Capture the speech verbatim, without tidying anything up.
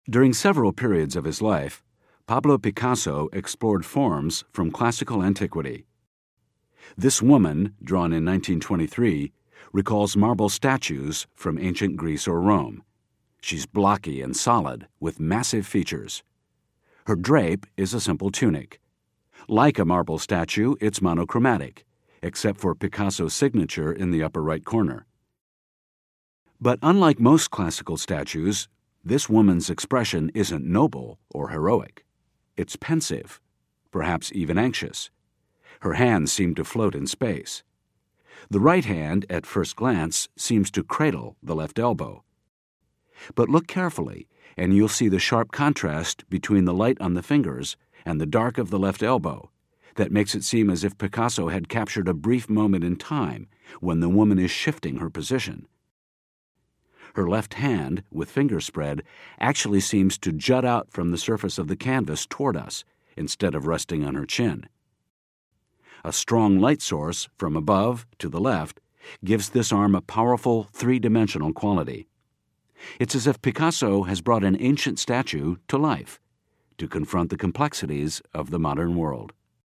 During several periods of his life, Pablo Picasso explored forms from classical antiquity. This woman, drawn in nineteen twenty-three, recalls marble statues from ancient Greece or Rome. She's blocky and solid, with massive features. Her drape is a simple tunic. Like a marble statue, it's monochromatic, except for Picasso's signature in the upper right corner. But unlike most classical statues, this woman's expression isn't noble or heroic. It's pensive, perhaps even anxious. Her hands seem to float in space. The right hand, at first glance, seems to cradle the left elbow. But look carefully, and you'll see the sharp contrast between the light on the fingers and the dark of the left elbow that makes it seem as if Picasso had captured a brief moment in time when the woman is shifting her position. Her left hand, with fingers spread, actually seems to jut out from the surface of the canvas toward us instead of resting on her chin. A strong light source from above to the left gives this arm a powerful three-dimensional quality. It's as if Picasso has brought an ancient statue to life to confront the complexities of the modern world.